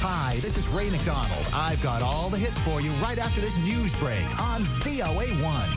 Hi, this is Ray McDonald. I've got all the hits for you right after this news break on VOA1.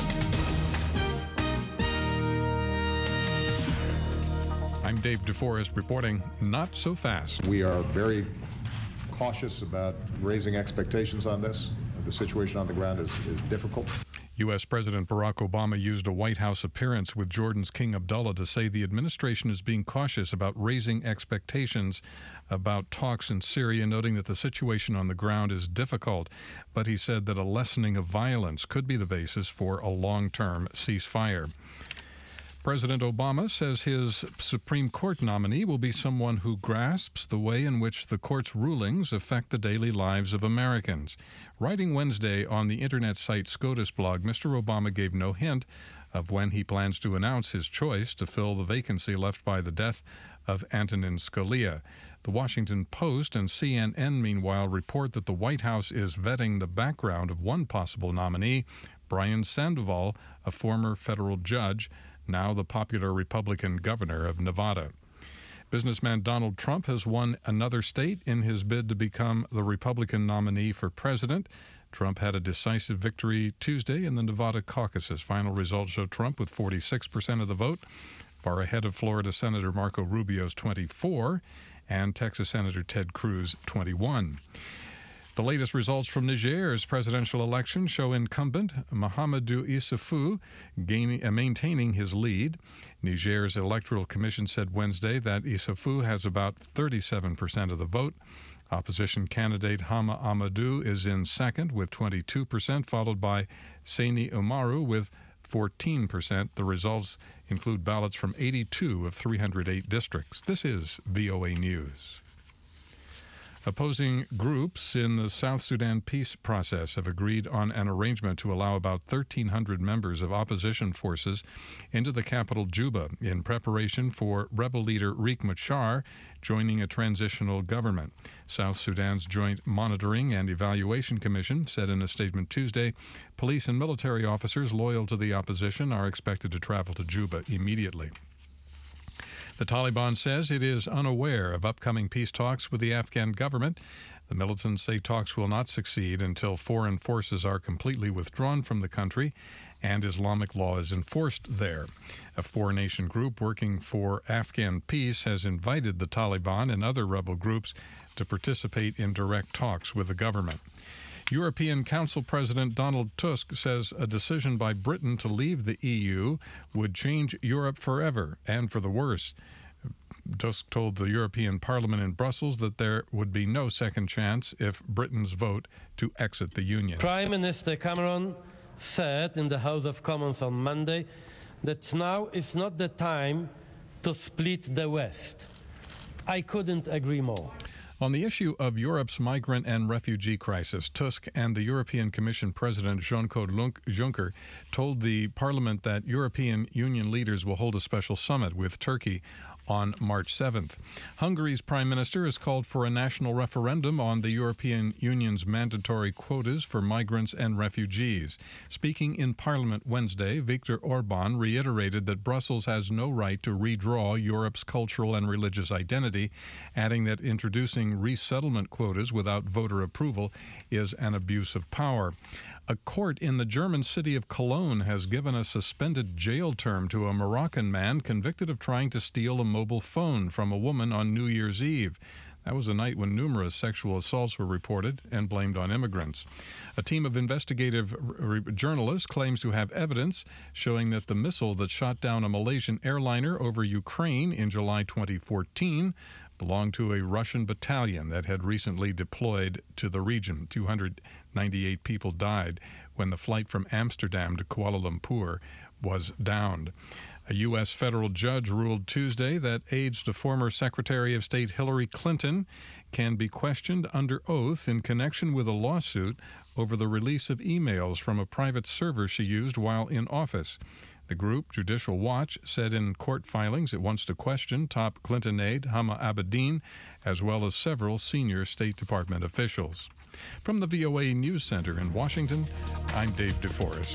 I'm Dave DeForest reporting not so fast. We are very cautious about raising expectations on this. The situation on the ground is difficult. U.S. President Barack Obama used a White House appearance with Jordan's King Abdullah to say the administration is being cautious about raising expectations about talks in Syria, noting that the situation on the ground is difficult. But he said that a lessening of violence could be the basis for a long-term ceasefire. President Obama says his Supreme Court nominee will be someone who grasps the way in which the court's rulings affect the daily lives of Americans. Writing Wednesday on the internet site SCOTUS blog, Mr. Obama gave no hint of when he plans to announce his choice to fill the vacancy left by the death of Antonin Scalia. The Washington Post and CNN, meanwhile, report that the White House is vetting the background of one possible nominee, Brian Sandoval, a former federal judge, now the popular Republican governor of Nevada. Businessman Donald Trump has won another state in his bid to become the Republican nominee for president. Trump had a decisive victory Tuesday in the Nevada caucuses. Final results show Trump with 46% of the vote, far ahead of Florida Senator Marco Rubio's 24% and Texas Senator Ted Cruz 21%. The latest results from Niger's presidential election show incumbent Mahamadou Issoufou maintaining his lead. Niger's Electoral Commission said Wednesday that Issoufou has about 37% of the vote. Opposition candidate Hama Amadou is in second with 22%, followed by Sani Umaru with 14%. The results include ballots from 82 of 308 districts. This is VOA News. Opposing groups in the South Sudan peace process have agreed on an arrangement to allow about 1,300 members of opposition forces into the capital Juba in preparation for rebel leader Riek Machar joining a transitional government. South Sudan's Joint Monitoring and Evaluation Commission said in a statement Tuesday, police and military officers loyal to the opposition are expected to travel to Juba immediately. The Taliban says it is unaware of upcoming peace talks with the Afghan government. The militants say talks will not succeed until foreign forces are completely withdrawn from the country and Islamic law is enforced there. A four-nation group working for Afghan peace has invited the Taliban and other rebel groups to participate in direct talks with the government. European Council President Donald Tusk says a decision by Britain to leave the EU would change Europe forever and for the worse. Tusk told the European Parliament in Brussels that there would be no second chance if Britain's vote to exit the Union. Prime Minister Cameron said in the House of Commons on Monday that now is not the time to split the West. I couldn't agree more. On the issue of Europe's migrant and refugee crisis, Tusk and the European Commission President Jean-Claude Juncker told the Parliament that European Union leaders will hold a special summit with Turkey on March 7th. Hungary's Prime Minister has called for a national referendum on the European Union's mandatory quotas for migrants and refugees. Speaking in Parliament Wednesday, Viktor Orban reiterated that Brussels has no right to redraw Europe's cultural and religious identity, adding that introducing resettlement quotas without voter approval is an abuse of power. A court in the German city of Cologne has given a suspended jail term to a Moroccan man convicted of trying to steal a mobile phone from a woman on New Year's Eve. That was a night when numerous sexual assaults were reported and blamed on immigrants. A team of investigative journalists claims to have evidence showing that the missile that shot down a Malaysian airliner over Ukraine in July 2014 belonged to a Russian battalion that had recently deployed to the region. 298 people died when the flight from Amsterdam to Kuala Lumpur was downed. A U.S. federal judge ruled Tuesday that aides to former Secretary of State Hillary Clinton can be questioned under oath in connection with a lawsuit over the release of emails from a private server she used while in office. The group, Judicial Watch, said in court filings it wants to question top Clinton aide Hama Abedin, as well as several senior State Department officials. From the VOA News Center in Washington, I'm Dave DeForest.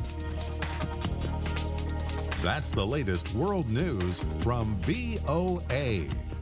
That's the latest world news from VOA.